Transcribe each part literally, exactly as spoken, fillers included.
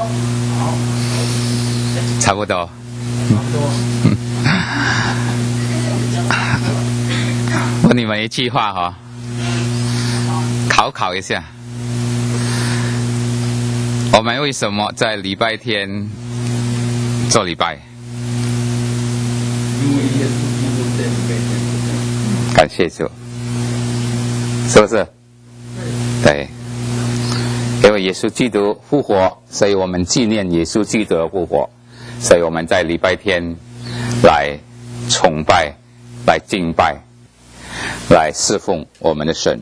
差不多。 差不多。 问你们一句话哈、哦，考考一下，我们为什么在礼拜天做礼拜？ 因为耶稣基督在礼拜天。 感谢主，是不是？对。因为耶稣基督复活，所以我们纪念耶稣基督的复活，所以我们在礼拜天来崇拜、来敬拜、来侍奉我们的神。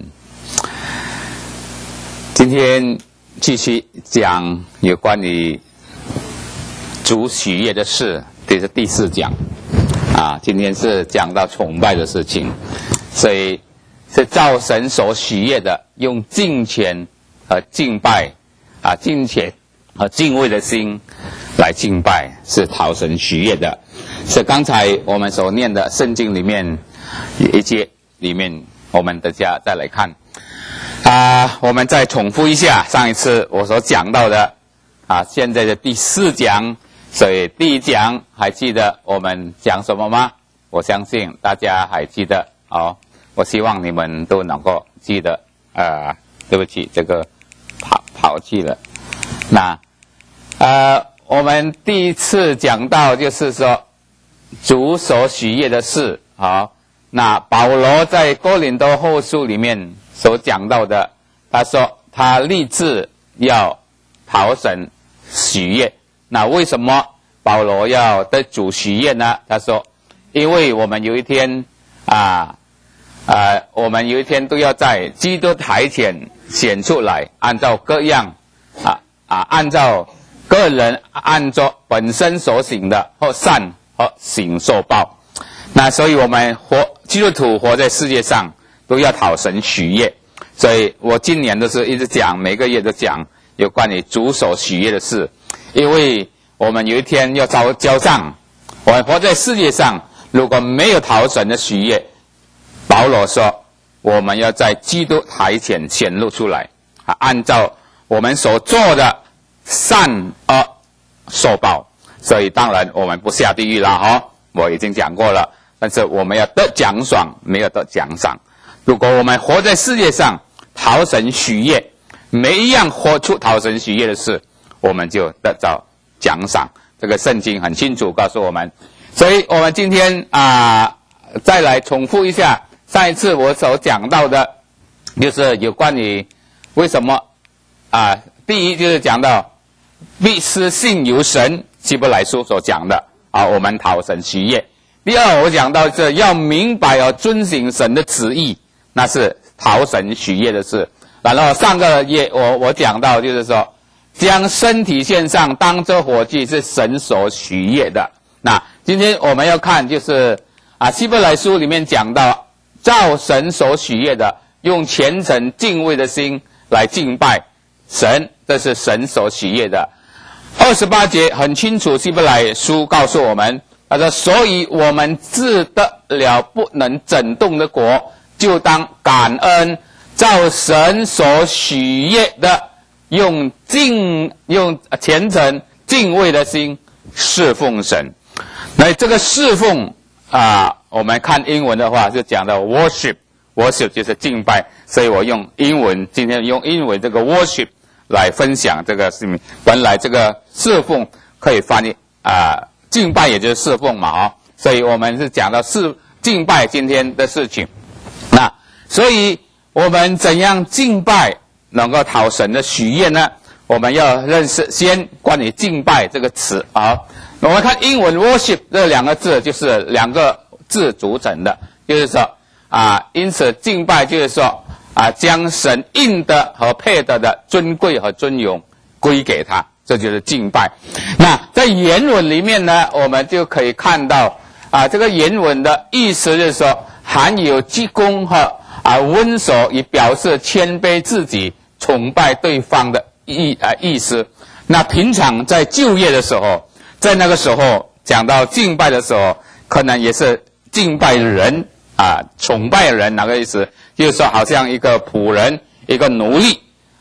今天继续讲有关于主喜悦的事，这是第四讲啊。今天是讲到崇拜的事情，所以是照神所喜悦的，用敬虔和敬拜啊，敬虔和敬畏的心来敬拜，是讨神喜悦的。是刚才我们所念的圣经里面一节里面，我们大家再来看啊，我们再重复一下上一次我所讲到的啊，现在的第四讲。所以第一讲还记得我们讲什么吗？我相信大家还记得哦。我希望你们都能够记得。呃，对不起，这个跑跑去了。那呃，我们第一次讲到就是说主所喜悦的事。好，那保罗在哥林多后书里面所讲到的，他说他立志要讨神喜悦。那为什么保罗要得主喜悦呢？他说，因为我们有一天啊啊，我们有一天都要在基督台前显出来，按照各样啊啊，按照个人按照本身所行的或善和行受报。那所以我们活基督徒活在世界上都要讨神喜悦。所以我今年都是一直讲，每个月都讲有关于主所喜悦的事。因为我们有一天要交交账，我们活在世界上，如果没有讨神的喜悦，保罗说，我们要在基督台前显露出来，啊，按照我们所做的善而受报。所以当然我们不下地狱了哈、哦，我已经讲过了。但是我们要得奖赏，没有得奖赏。如果我们活在世界上讨神喜悦，每一样活出讨神喜悦的事，我们就得到奖赏。这个圣经很清楚告诉我们。所以我们今天啊、呃，再来重复一下上一次我所讲到的，就是有关于为什么啊、呃，第一就是讲到必失信由神，希伯来书所讲的啊，我们讨神喜悦。第二，我讲到这要明白和遵行神的旨意，那是讨神喜悦的事。然后上个月我我讲到就是说，将身体献上当作火祭是神所喜悦的。那今天我们要看就是啊，希伯来书里面讲到，照神所喜悦的，用虔诚敬畏的心来敬拜神，这是神所喜悦的。二十八节很清楚，希伯来书告诉我们，他说：所以我们自得了不能整动的国，就当感恩，照神所喜悦的，用敬用虔诚敬畏的心侍奉神。那这个侍奉啊，我们看英文的话就讲到 worship， worship 就是敬拜，所以我用英文，今天用英文这个 worship 来分享这个事情。本来这个侍奉可以翻译啊，敬拜也就是侍奉嘛啊、哦，所以我们是讲到侍敬拜今天的事情。那所以我们怎样敬拜能够讨神的喜悦呢？我们要认识先关于敬拜这个词啊。我们看英文 worship 这两个字就是两个字组成的，就是说啊，因此敬拜就是说啊，将神应得和配得的尊贵和尊荣归给他，这就是敬拜。那在原文里面呢，我们就可以看到啊，这个原文的意思就是说，含有鞠躬和啊温柔，以表示谦卑自己、崇拜对方的意啊意思。那平常在就业的时候，在那个时候讲到敬拜的时候，可能也是敬拜人啊，崇拜人，哪个意思？就是说好像一个仆人、一个奴隶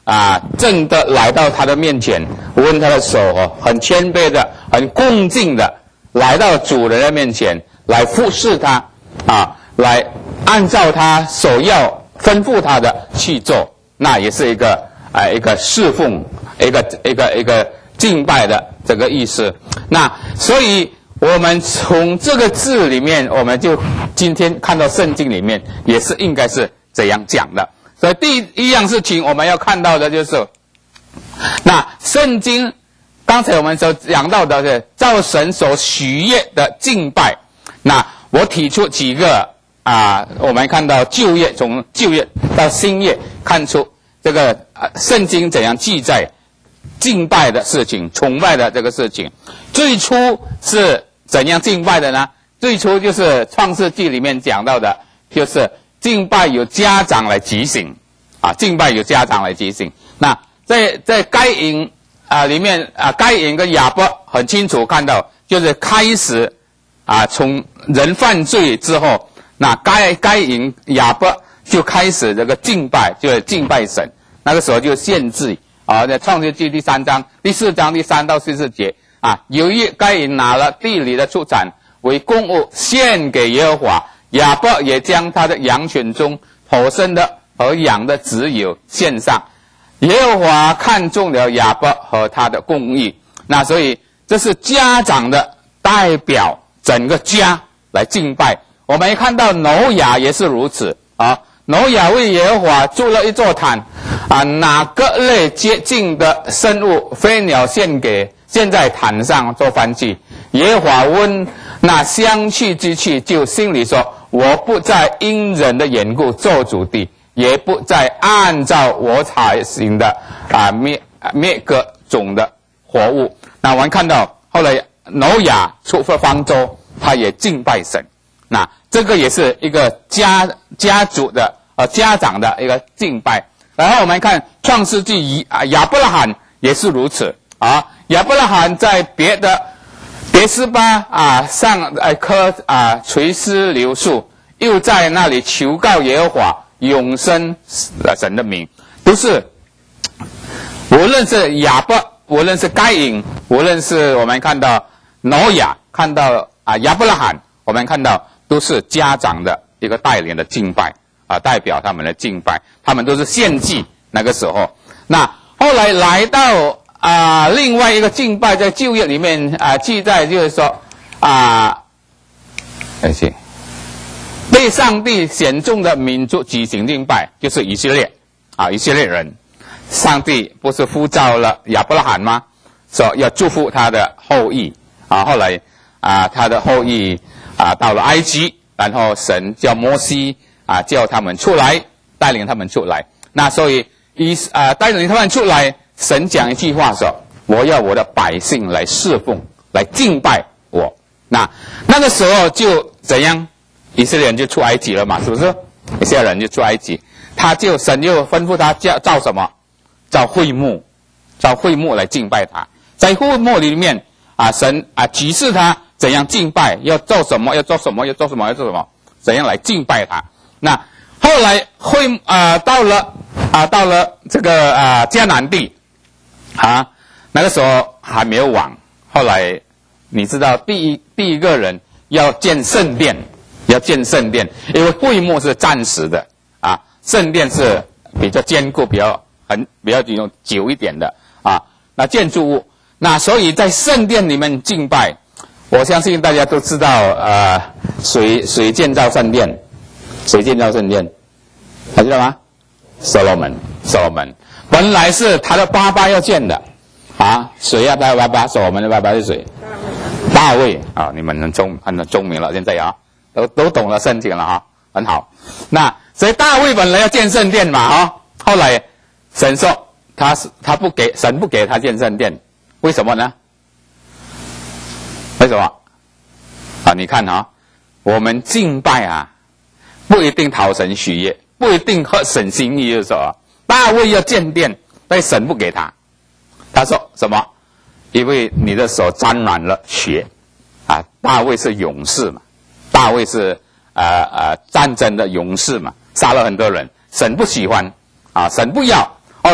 啊正的来到他的面前，握他的手哦，很谦卑的、很恭敬的来到主人的面前，来服侍他啊，来按照他所要吩咐他的去做，那也是一个啊一个侍奉，一个一个一个敬拜的这个意思。那所以我们从这个字里面，我们就今天看到圣经里面也是应该是这样讲的。所以第一样事情我们要看到的就是，那圣经刚才我们所讲到的是照神所许悦的敬拜。那我提出几个啊，我们看到旧约，从旧约到新约，看出这个啊圣经怎样记载敬拜的事情、崇拜的这个事情。最初是怎样敬拜的呢？最初就是创世纪里面讲到的，就是敬拜由家长来举行啊，敬拜由家长来举行。那在在该隐啊里面啊，该隐跟亚伯很清楚看到，就是开始啊，从人犯罪之后，那该该隐亚伯就开始这个敬拜，就是敬拜神。那个时候就献祭啊，在创世纪第三章、第四章第三到第四节啊，由于该隐拿了地里的出产为供物献给耶和华。亚伯也将他的羊犬中头生的和羊的脂油献上，耶和华看中了亚伯和他的公义。那所以这是家长的代表整个家来敬拜。我们看到挪亚也是如此啊，挪亚为耶和华筑了一座坛啊，拿各类接近的生物飞鸟献给献在坛上做燔祭。耶和华问那相去之气，就心里说，我不再因人的缘故做主的，也不再按照我采行的啊灭灭各种的活物。那我们看到后来挪亚出发方舟，他也敬拜神。那这个也是一个家家族的呃家长的一个敬拜。然后我们看创世纪啊，亚伯拉罕也是如此啊。亚伯拉罕在别的别斯巴啊上一棵啊垂丝柳树，又在那里求告耶和华永生神的名。不是，无论是亚伯，无论是该隐，无论是我们看到挪亚，看到啊亚伯拉罕，我们看到都是家长的一个带领的敬拜啊，代表他们的敬拜，他们都是献祭那个时候。那后来来到啊、呃，另外一个敬拜在旧约里面啊、呃、记载，就是说啊，而且被上帝选中的民族举行敬拜，就是以色列啊，以色列人。上帝不是呼召了亚伯拉罕吗？说要祝福他的后裔啊。后来啊，他的后裔啊到了埃及，然后神叫摩西啊叫他们出来，带领他们出来。那所以以啊带领他们出来。神讲一句话说，我要我的百姓来侍奉，来敬拜我。那那个时候就怎样？以色列人就出埃及了嘛，是不是？以色列人就出埃及，他就神就吩咐他叫造什么？造会幕，造会幕来敬拜他。在会幕里面啊，神啊指示他怎样敬拜，要做什么，要做什么，要做什么，要做什么，怎样来敬拜他。那后来会啊到了啊到了这个啊迦南地。啊，那个时候还没有网。后来你知道，第一第一个人要建圣殿，要建圣殿，因为会幕是暂时的啊，圣殿是比较坚固、比较很比较久久一点的啊。那建筑物，那所以在圣殿里面敬拜，我相信大家都知道，呃，谁谁建造圣殿？谁建造圣殿？还知道吗？所罗门，所罗门。本来是他的爸爸要建的，啊，谁呀？他的爸爸，说我们的爸爸是谁？大卫啊，你们很聪很聪明了，现在啊，都都懂了圣经了哈，很好。那所以大卫本来要建圣殿嘛，啊，后来神说他是他不给神不给他建圣殿，为什么呢？为什么？啊，你看啊，我们敬拜啊，不一定讨神喜悦，不一定合神心意的时候。大卫要建殿，但神不给他。他说什么？因为你的手沾染了血啊！大卫是勇士嘛，大卫是呃呃战争的勇士嘛，杀了很多人，神不喜欢啊，神不要。后来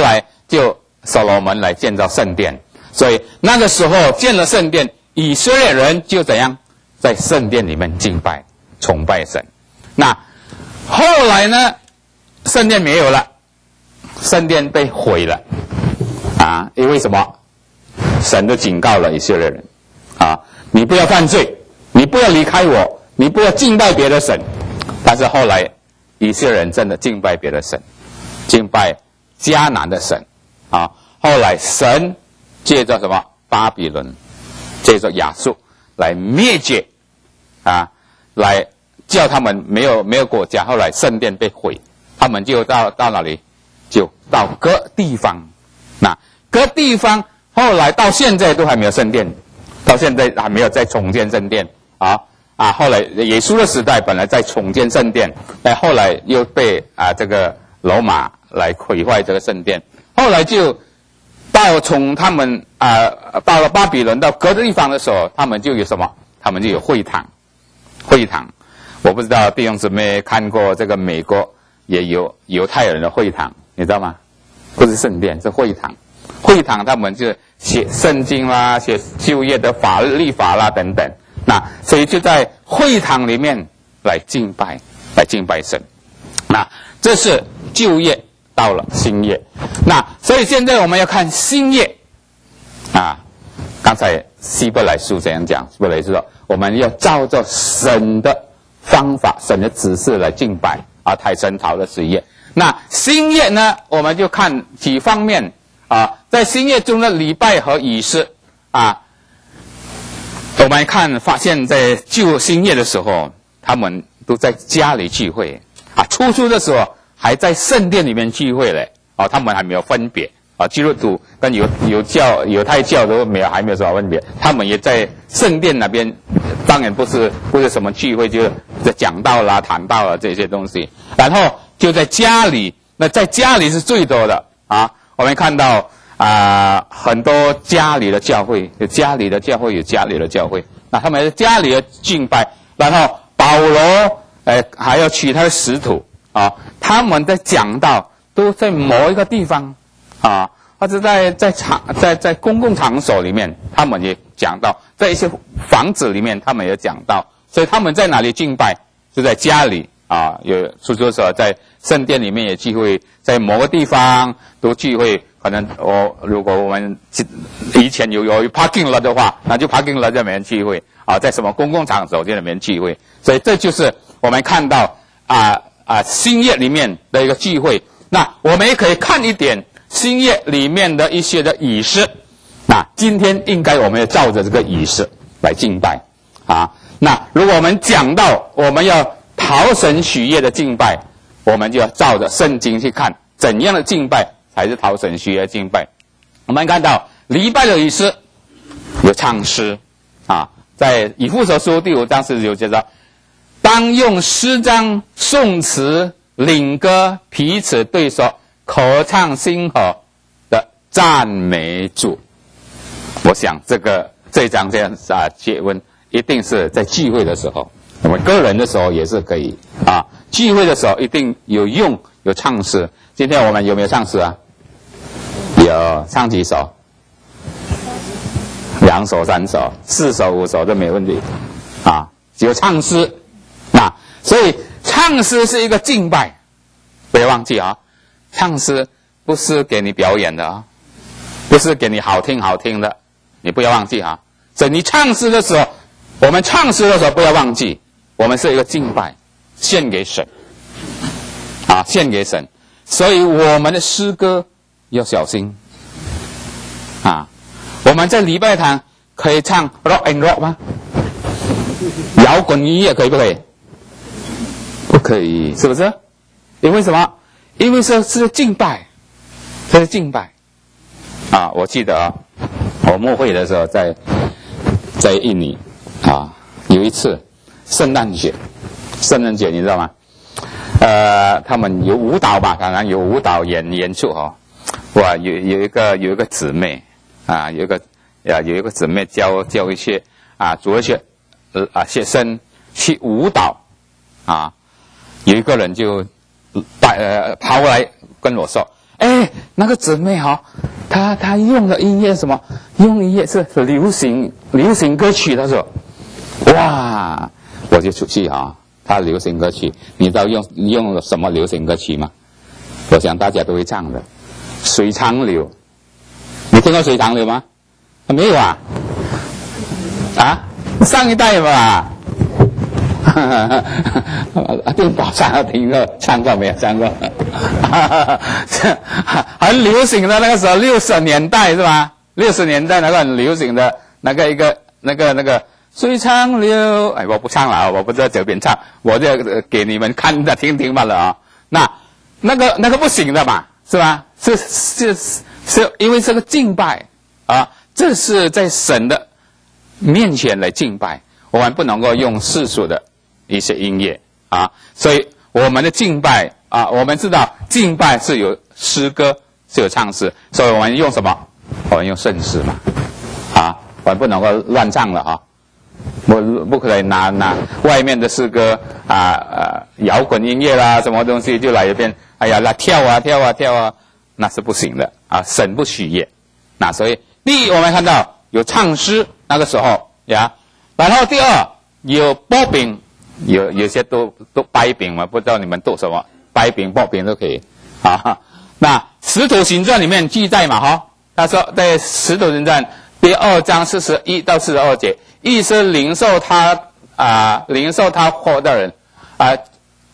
就所罗门来建造圣殿。所以那个时候建了圣殿，以色列人就怎样在圣殿里面敬拜崇拜神。那后来呢，圣殿没有了，圣殿被毁了啊！因为什么？神都警告了以色列人啊，你不要犯罪，你不要离开我，你不要敬拜别的神。但是后来以色列人真的敬拜别的神，敬拜迦南的神啊。后来神借着什么？巴比伦，借着亚述来灭绝啊，来叫他们没有没有国家。后来圣殿被毁，他们就到到哪里？就到各地方。那各地方后来到现在都还没有圣殿，到现在还没有再重建圣殿啊啊！后来耶稣的时代本来在重建圣殿，但后来又被啊这个罗马来毁坏这个圣殿。后来就到从他们啊到了巴比伦到各地方的时候，他们就有什么？他们就有会堂，会堂。我不知道弟兄姊妹看过这个美国也有犹太人的会堂，你知道吗？不是圣殿，是会堂。会堂他们就写圣经啦，写旧约的法律法啦等等。那所以就在会堂里面来敬拜，来敬拜神。那这是旧约，到了新约。那所以现在我们要看新约啊。刚才希伯来书这样讲，希伯来书说我们要照着神的方法、神的指示来敬拜啊，太神陶的事业。那新约呢，我们就看几方面啊，在新约中的礼拜和仪式啊，我们看发现，在旧新约的时候，他们都在家里聚会啊，初初的时候还在圣殿里面聚会嘞啊，他们还没有分别啊，基督徒跟犹犹教、犹太教都没有还没有什么分别，他们也在圣殿那边，当然不是不是什么聚会，就是讲道啦、谈道啦这些东西，然后就在家里，那在家里是最多的啊。我们看到啊、呃，很多家里的教会，有家里的教会，有家里的教会。那他们在家里的敬拜，然后保罗，呃，还有其他的使徒啊，他们在讲道都在某一个地方啊，或者在在场在在公共场所里面，他们也讲道，在一些房子里面，他们也讲道。所以他们在哪里敬拜？就在家里啊，有出租车在圣殿里面也聚会，在某个地方都聚会。可能我如果我们以前有有 parking lot 的话，那就 parking lot 在里面聚会啊，在什么公共场所在里面聚会。所以这就是我们看到啊啊新约里面的一个聚会。那我们也可以看一点新约里面的一些的仪式。那今天应该我们要照着这个仪式来敬拜啊。那如果我们讲到我们要讨神喜悦的敬拜，我们就要照着圣经去看怎样的敬拜才是讨神喜悦的敬拜。我们看到礼拜的仪式有唱诗啊，在以弗所书第五章四十九节说，当用诗章、颂词、领歌彼此对说，口唱心和的赞美主。我想这个这一章这样啊结文一定是在聚会的时候，我们个人的时候也是可以啊。聚会的时候一定有用有唱诗。今天我们有没有唱诗啊？有，唱几首？两首、三首、四首、五首都没问题啊。有唱诗，那所以唱诗是一个敬拜，不要忘记啊。唱诗不是给你表演的啊，不是给你好听好听的，你不要忘记啊。所以你唱诗的时候，我们唱诗的时候不要忘记，我们是一个敬拜，献给神啊，献给神。所以我们的诗歌要小心啊。我们在礼拜堂可以唱 rock and roll 吗？摇滚音乐可以不可以？不可以，是不是？因为什么？因为这是敬拜，这是敬拜啊。我记得啊，我牧会的时候在在印尼啊，有一次圣诞节，圣诞节你知道吗？呃，他们有舞蹈吧，当然有舞蹈演演出哦。哇，有有一个有一个姊妹啊，有一个啊有一个姊妹教教一些啊，主一些呃啊学生去舞蹈啊。有一个人就带呃跑过来跟我说哎，那个姊妹哈、哦，她她用的音乐什么？用音乐是流行流行歌曲，她说，哇，我就出去啊，她流行歌曲，你知道用用了什么流行歌曲吗？我想大家都会唱的，《水长流》，你听过《水长流》吗？没有啊？啊，上一代吧。电宝上听过唱过没有？唱过，很流行的那个时候，六十年代是吧？六十年代那个很流行的那个一个那个那个水长流，哎，我不唱了，我不在这边唱，我就给你们看的听听罢了啊。那那个那个不行的嘛，是吧？是是是，因为这个敬拜啊，这是在神的面前来敬拜，我们不能够用世俗的一些音乐啊，所以我们的敬拜啊，我们知道敬拜是有诗歌，是有唱诗，所以我们用什么？我们用圣诗嘛，啊，我们不能够乱唱了啊，不不可以拿拿外面的诗歌啊呃摇滚音乐啦，什么东西就来一遍，哎呀，来跳啊跳啊跳啊，那是不行的啊，神不喜悦。那所以第一，我们看到有唱诗那个时候呀，然后第二有薄饼。有有些都都掰饼嘛，不知道你们读什么，掰饼、薄饼都可以啊。那《使徒行传》里面记载嘛，哈，他说在《使徒行传》第二章四十一到四十二节，意思领受他啊、呃，领受他话的人啊、呃，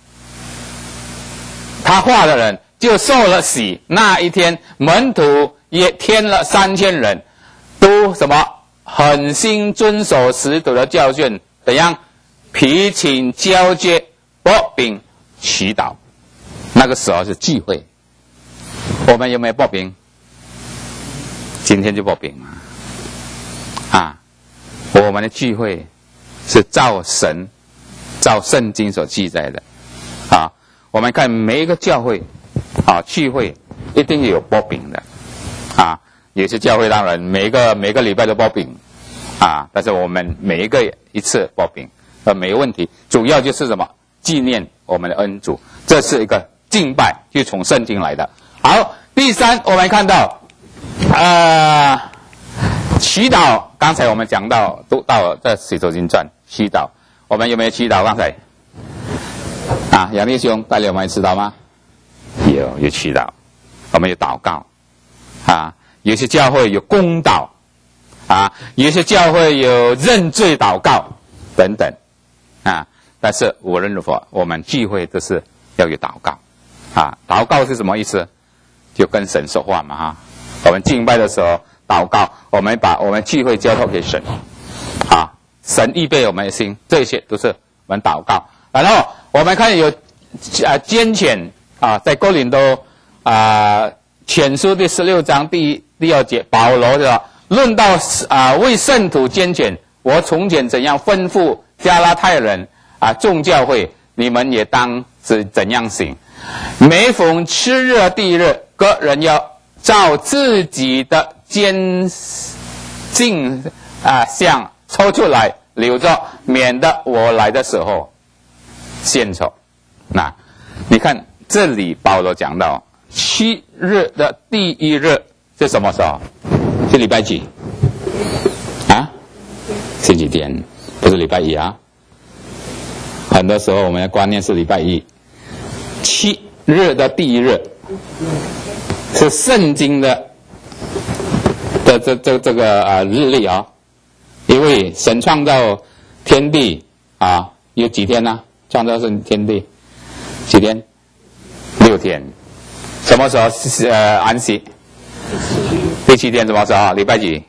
他话的人就受了洗。那一天，门徒也添了三千人，都什么狠心遵守使徒的教训，怎样？脾请交接，薄饼祈祷。那个时候是聚会，我们有没有薄饼？今天就薄饼嘛。啊，我们的聚会是照神、照圣经所记载的。啊，我们看每一个教会啊聚会一定有薄饼的。啊，有些教会当然每个每个礼拜都薄饼。啊，但是我们每一个一次薄饼。呃，没问题，主要就是什么？纪念我们的恩主，这是一个敬拜，就从圣经来的。好，第三，我们看到，呃，祈祷。刚才我们讲到，都到了这《使徒行传》祈祷，我们有没有祈祷？刚才啊，杨弟兄带领我们祈祷吗？有，有祈祷，我们有祷告啊，有些教会有公祷啊，有些教会有认罪祷告等等。啊，但是无论如何，我们聚会都是要有祷告，啊，祷告是什么意思？就跟神说话嘛，哈。我们敬拜的时候祷告，我们把我们聚会交托给神，啊，神预备我们的心，这些都是我们祷告。然后我们看有啊捐钱啊，在哥林多啊前书第十六章第一第二节，保罗的论到啊为圣徒捐钱，我从前怎样吩咐加拉太人啊，众教会，你们也当是怎样行？每逢吃日地日，个人要照自己的捐进啊项抽出来留着，免得我来的时候献丑。那你看这里保罗讲到七日的第一日是什么时候？是礼拜几？啊？星期天。不是礼拜一啊，很多时候我们的观念是礼拜一。七日的第一日是圣经的的这这这个啊日历啊，因为神创造天地啊有几天呢、啊？创造是天地几天？六天。什么时候是呃安息？第七天什么时候？礼拜几？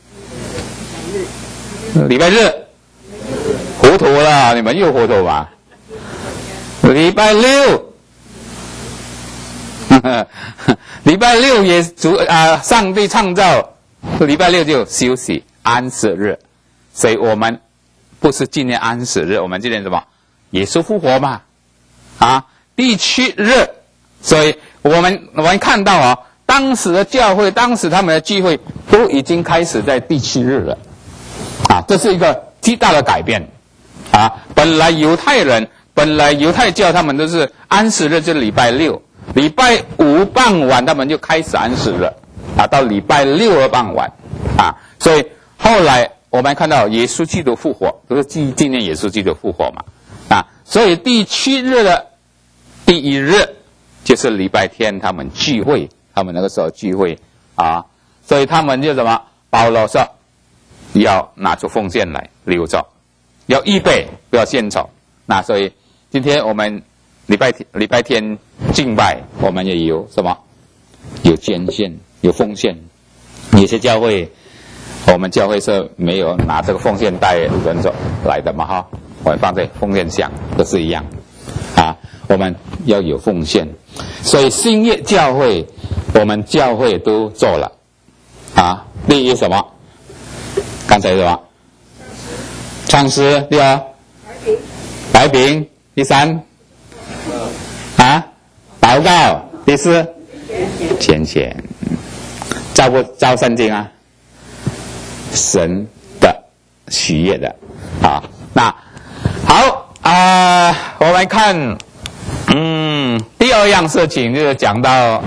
礼拜日。糊涂了，你们又糊涂吧？礼拜六，礼拜六也主啊，上帝创造，礼拜六就休息安息日，所以我们不是纪念安息日，我们纪念什么？耶稣复活嘛，啊，第七日，所以我们我们看到啊，当时的教会，当时他们的聚会都已经开始在第七日了，啊，这是一个极大的改变。啊，本来犹太人，本来犹太教他们都是安息日就是礼拜六， 礼拜五傍晚他们就开始安息了，啊，到礼拜六的傍晚，啊，所以后来我们看到耶稣基督复活，都是纪纪念耶稣基督复活嘛，啊，所以第七日的第一日就是礼拜天，他们聚会，他们那个时候聚会啊，所以他们就什么？保罗说要拿出奉献来留着，要预备，不要献丑。那所以今天我们礼拜天礼拜天敬拜，我们也有什么？有捐献，有奉献。有些教会，我们教会是没有拿这个奉献袋人走来的嘛哈，我们放在奉献箱都是一样啊。我们要有奉献，所以新约教会，我们教会都做了啊。第一什么？刚才什么？唱诗。第二，白饼。第三，啊，祷告。第四，捐钱。照不照圣经啊？神的喜悦的啊。那好啊、呃，我们看，嗯，第二样事情就是讲到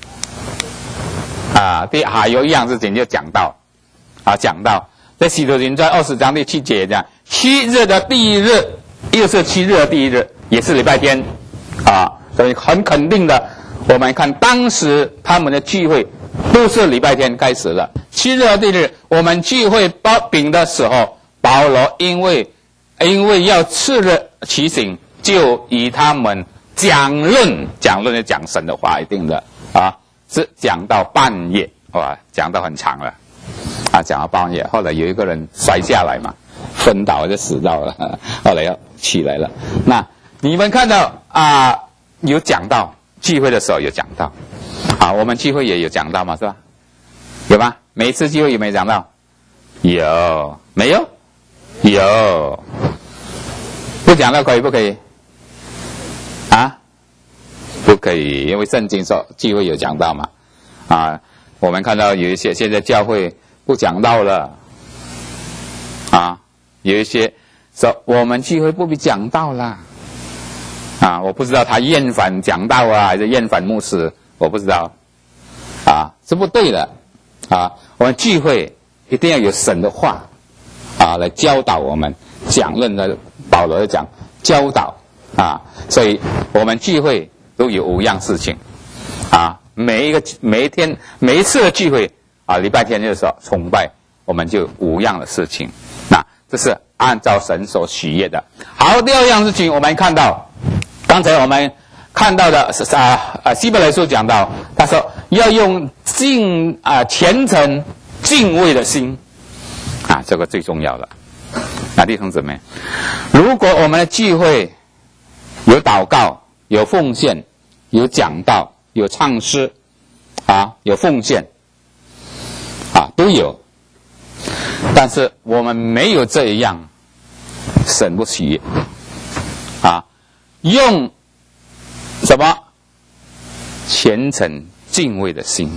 啊，第还有一样事情就讲到啊，讲到在使徒行传二十章第七节讲，七日的第一日，又是七日的第一日，也是礼拜天啊，所以很肯定的，我们看当时他们的聚会都是礼拜天开始了。七日的第一日，我们聚会包饼的时候，保罗因为因为要次日起行，就与他们讲论，讲论就讲神的话，一定的啊。是讲到半夜，哇，讲到很长了，啊，讲到半夜。后来有一个人摔下来嘛，昏倒就死到了，后来要起来了。那你们看到啊，有讲到聚会的时候有讲到，啊，我们聚会也有讲到嘛，是吧？有吗？每一次聚会有没有讲到？有，没有？有。不讲到可以不可以？啊？不可以，因为圣经说聚会有讲到嘛，啊，我们看到有一些现在教会不讲道了，啊，有一些说我们聚会不必讲道啦，啊，我不知道他厌烦讲道啊，还是厌烦牧师，我不知道，啊，是不对的，啊，我们聚会一定要有神的话，啊，来教导我们，讲论的保罗讲教导，啊，所以我们聚会都有五样事情，啊，每一个每一天每一次的聚会啊，礼拜天的时候崇拜，我们就五样的事情，那这是按照神所喜悦的。好，第二样事情我们看到，刚才我们看到的是啊啊希伯来书讲到，他说要用敬啊虔诚敬畏的心，啊，这个最重要的。那弟兄姊妹，如果我们的聚会有祷告，有奉献，有讲道，有唱诗，啊，有奉献，啊，都有。但是我们没有这一样，神不喜悦。啊，用什么虔诚敬畏的心？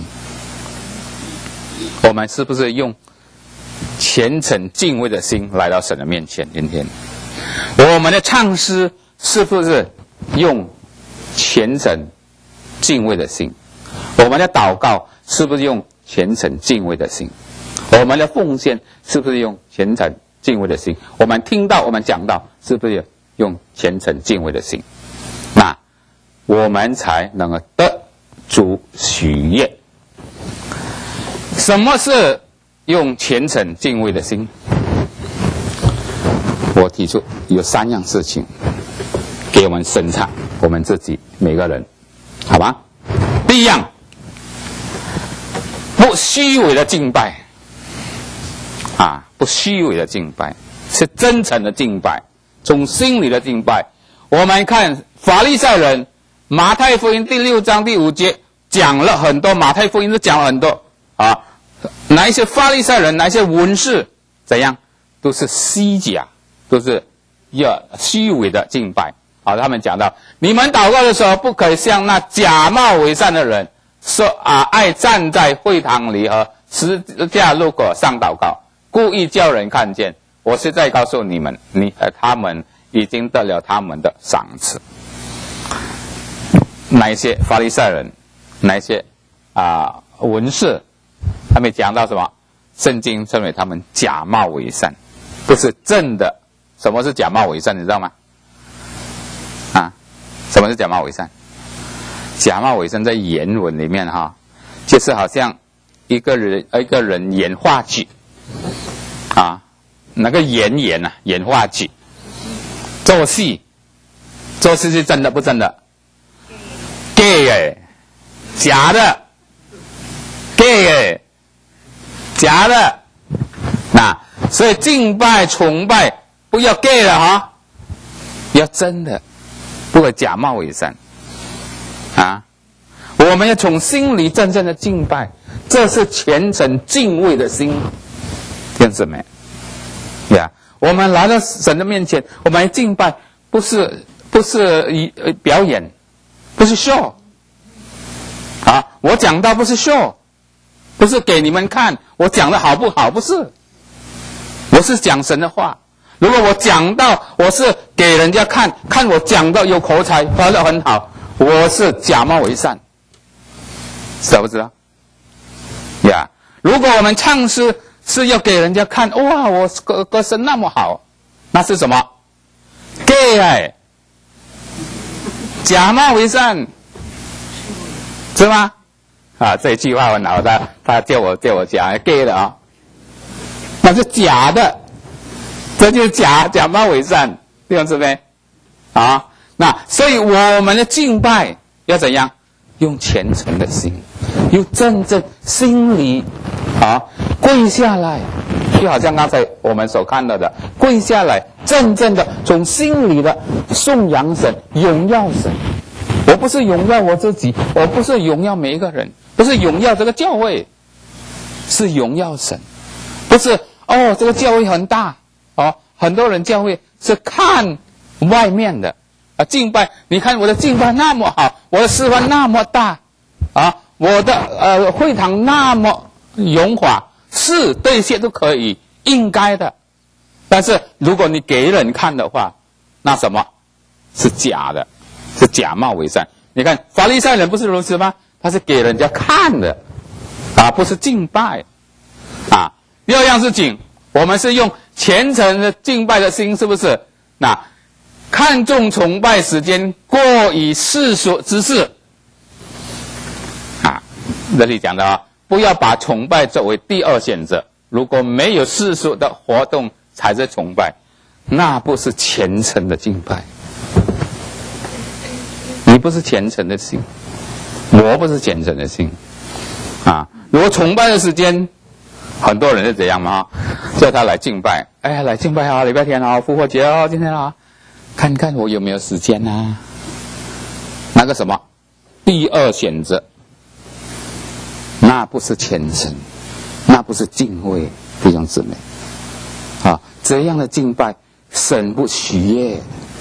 我们是不是用虔诚敬畏的心来到神的面前？今天，我们的唱诗是不是用虔诚敬畏的心？我们的祷告是不是用虔诚敬畏的心？我们的奉献是不是用虔诚敬畏的心？我们听到我们讲到是不是用虔诚敬畏的心？那我们才能够得主喜悦。什么是用虔诚敬畏的心？我提出有三样事情给我们审查我们自己每个人，好吧？第一样，不虚伪的敬拜，啊，不虚伪的敬拜，是真诚的敬拜，从心里的敬拜。我们看法利赛人，马太福音第六章第五节讲了很多，马太福音都讲了很多啊，哪一些法利赛人，哪一些文士怎样，都是虚假，都是要虚伪的敬拜。好，他们讲到，你们祷告的时候，不可以像那假冒为善的人，说啊，爱站在会堂里和十字架路口上祷告，故意叫人看见。我是在告诉你们，你呃，他们已经得了他们的赏赐。 那一些法利赛人，那一些啊、呃、文士，他们讲到什么？圣经称为他们假冒伪善，不是真的。什么是假冒伪善？你知道吗？啊，什么是假冒伪善？假冒伪善在原文里面哈，就是好像一个人一个人演话剧啊，那个演员啊演话剧，做戏，做戏是真的不真的 ？gay 哎，假的 ，gay 哎，假的。那所以敬拜崇拜不要 gay 了哈，要真的，不可假冒伪善。啊，我们要从心里真正的敬拜，这是虔诚敬畏的心，听姊妹呀，我们来到神的面前，我们敬拜不是不是一表演，不是 show 啊，我讲到不是 show， 不是给你们看我讲的好不好，不是，我是讲神的话。如果我讲到我是给人家看看我讲到有口才，发的很好，我是假冒伪善，知道不知道？呀、yeah. ，如果我们唱诗是要给人家看，哇，我歌歌声那么好，那是什么 ？gay 哎，假冒伪善，是吗？啊，这一句话很好，他他叫我叫我讲 gay 的啊，那是假的，这就是假假冒伪善，弟兄姊妹啊。那所以我们的敬拜要怎样？用虔诚的心，用真正心里啊跪下来，就好像刚才我们所看到的，跪下来，真正的从心里的颂扬神、荣耀神。我不是荣耀我自己，我不是荣耀每一个人，不是荣耀这个教会，是荣耀神。不是哦，这个教会很大哦，很多人教会是看外面的。啊，敬拜！你看我的敬拜那么好，我的示范那么大，啊，我的呃会堂那么荣华，是这些都可以，应该的。但是如果你给人看的话，那什么是假的，是假冒伪善。你看法利赛人不是如此吗？他是给人家看的，啊，不是敬拜，啊。第二样事情，我们是用虔诚的敬拜的心，是不是？那。看重崇拜时间，过于世俗之事啊！这里讲的啊，不要把崇拜作为第二选择。如果没有世俗的活动才是崇拜，那不是虔诚的敬拜。你不是虔诚的心，我不是虔诚的心啊！如果崇拜的时间，很多人是这样嘛，叫他来敬拜，哎，来敬拜啊！礼拜天啊，复活节啊，今天啊。看看我有没有时间啊？那个什么，第二选择，那不是虔诚，那不是敬畏，弟兄姊妹，啊，这样的敬拜神不喜悦。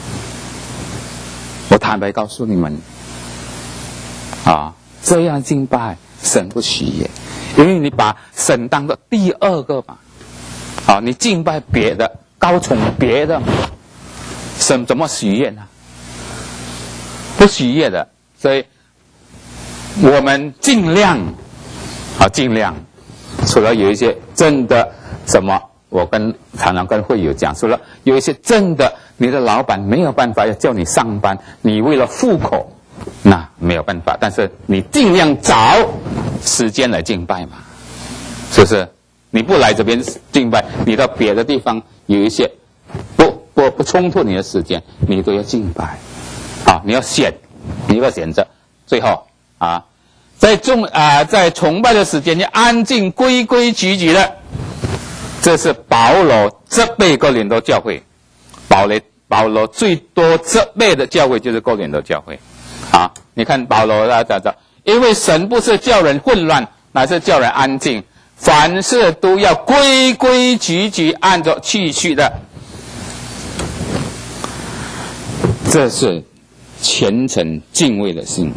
我坦白告诉你们，啊，这样敬拜神不喜悦，因为你把神当作第二个嘛，啊，你敬拜别的，高崇别的嘛。神怎么喜悦呢？不喜悦的，所以我们尽量啊，尽量，除了有一些真的什么，我跟常常跟会友讲，除了有一些真的，你的老板没有办法要叫你上班，你为了糊口，那没有办法，但是你尽量找时间来敬拜嘛，是不是？你不来这边敬拜，你到别的地方有一些不。不不冲突你的时间，你都要敬拜，啊，你要选，你要选择，最后啊，在众啊、呃、在崇拜的时间，你安静规规矩矩的，这是保罗责备哥林多教会，保罗保罗最多责备的教会就是哥林多教会，啊，你看保罗啊讲讲，因为神不是叫人混乱，乃是叫人安静，凡事都要规规矩矩，按照次序的。这是虔诚敬畏的心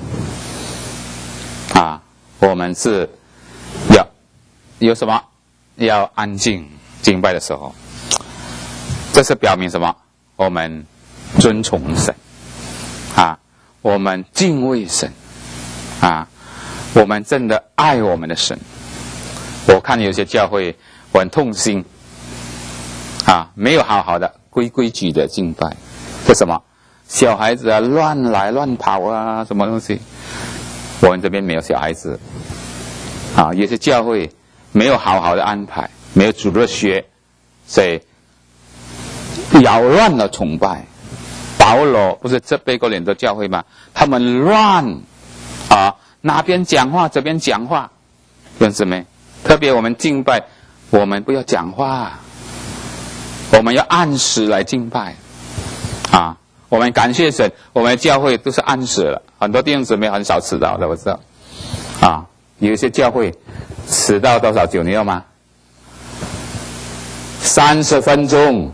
啊！我们是要有什么？要安静敬拜的时候，这是表明什么？我们尊崇神啊！ 我们敬畏神啊，我们真的爱我们的神。我看有些教会我很痛心啊，没有好好的规规矩的敬拜。为什么？小孩子啊乱来乱跑啊，什么东西？我们这边没有小孩子啊，有些教会没有好好的安排，没有主日学，所以扰乱了崇拜。保罗不是这贝哥连的教会吗？他们乱啊，那边讲话这边讲话，认识没？特别我们敬拜，我们不要讲话，我们要按时来敬拜啊。我们感谢神，我们教会都是按时了，很多弟兄姊妹很少迟到的，我知道啊。有一些教会迟到多少久，你知道吗？三十分钟。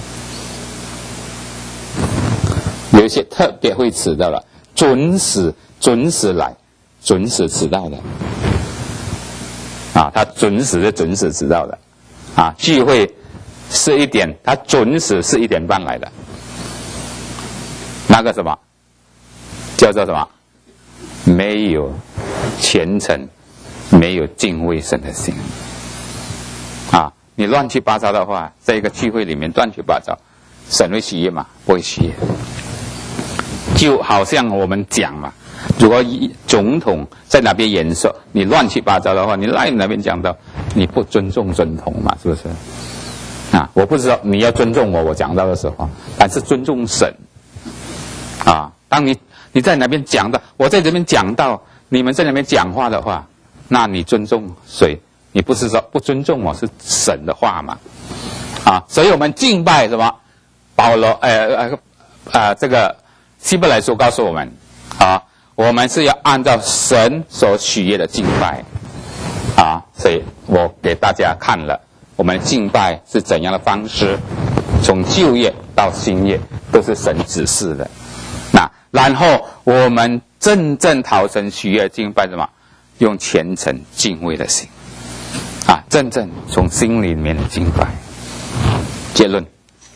有一些特别会迟到了，准时准时来，准时迟到的啊，他准时的准时迟到的啊。聚会十一点，他准时十一点半来的，那个什么叫做什么？没有虔诚，没有敬畏神的心啊！你乱七八糟的话，在一个聚会里面乱七八糟，神会喜悦吗？不会喜悦。就好像我们讲嘛，如果总统在那边演说，你乱七八糟的话，你来那边讲到，你不尊重总统嘛，是不是？啊，我不知道你要尊重我，我讲到的时候，但是尊重神啊。当你你在那边讲到，我在这边讲到，你们在那边讲话的话，那你尊重谁？你不是说不尊重我，是神的话嘛？啊，所以我们敬拜什么？保罗，呃呃呃，这个。希伯来书告诉我们啊，我们是要按照神所喜悦的敬拜啊，所以我给大家看了我们敬拜是怎样的方式，从旧约到新约都是神指示的。那然后我们真正讨神喜悦的敬拜什么？用虔诚敬畏的心啊，真正从心里面的敬拜。结论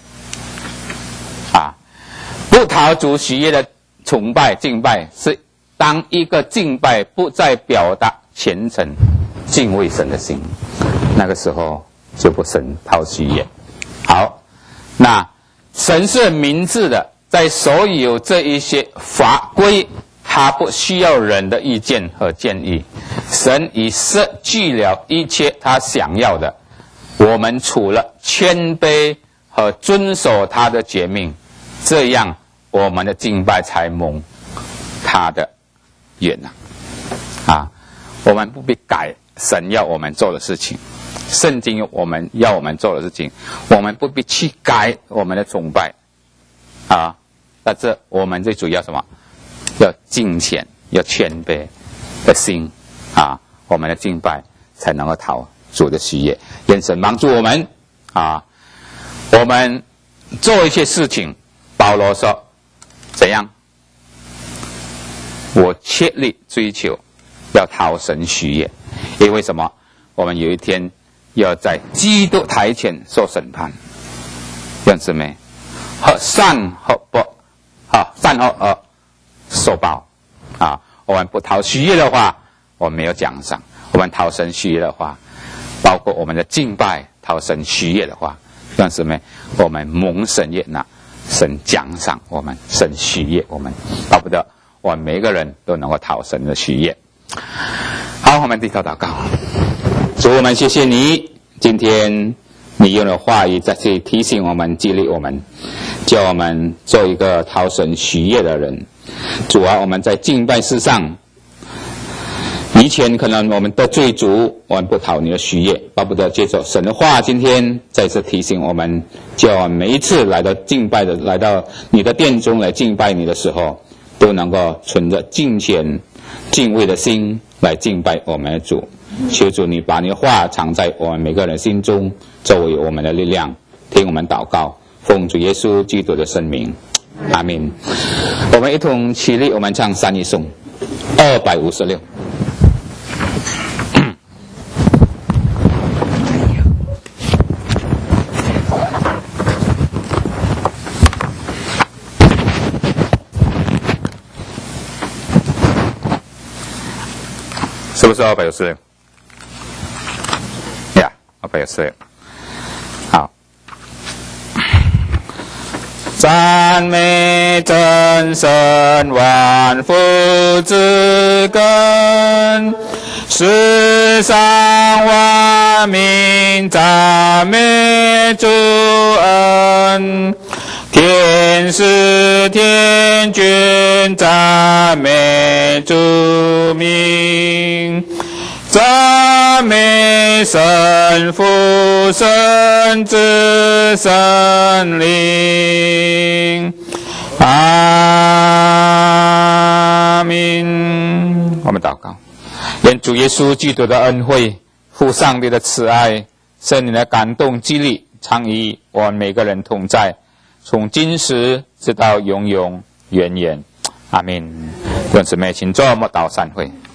啊。不讨主喜悦的崇拜敬拜，是当一个敬拜不再表达虔诚敬畏神的心，那个时候就不神讨喜悦。好，那神是明智的，在所有这一些法规，他不需要人的意见和建议，神已设计了一切他想要的，我们除了谦卑和遵守他的诫命，这样我们的敬拜才蒙他的悦纳啊！我们不必改神要我们做的事情，圣经我们要我们做的事情，我们不必去改我们的崇拜啊！那这我们最主要什么？要敬虔，要谦卑的心啊！我们的敬拜才能够讨主的喜悦。愿神帮助我们啊！我们做一些事情，保罗说。怎样？我切力追求，要讨神喜悦，因为什么？我们有一天要在基督台前受审判，认识没？和善和不，啊，善和恶受报啊！我们不讨喜悦的话，我们没有奖赏；我们讨神喜悦的话，包括我们的敬拜讨神喜悦的话，认识没？我们蒙神悦纳。神奖赏我们，神喜悦我们，巴不得我们每个人都能够讨神的喜悦。好，我们低头祷告。主，我们谢谢你，今天你用的话语再次提醒我们，激励我们，叫我们做一个讨神喜悦的人。主啊，我们在敬拜事上，以前可能我们得罪主，我们不讨你的喜悦，巴不得接受神的话。今天再次提醒我们，叫我们每一次来到敬拜的，来到你的殿中来敬拜你的时候，都能够存着敬虔、敬畏的心来敬拜我们的主。求主你把你的话藏在我们每个人心中，作为我们的力量。听我们祷告，奉主耶稣基督的圣名，阿们。我们一同起立，我们唱三一颂二百五十六。 是不是二百九十六？呀，二百九十六。好，赞美真神万福之根，世上万民赞美主恩。天使天君赞美主名，赞美神父神子神灵。阿们。我们祷告，愿主耶稣基督的恩惠、父上帝的慈爱、圣灵的感动激励，常与我们每个人同在，从今时直到永永远远。阿们。弟兄姊妹，请坐，默祷散会。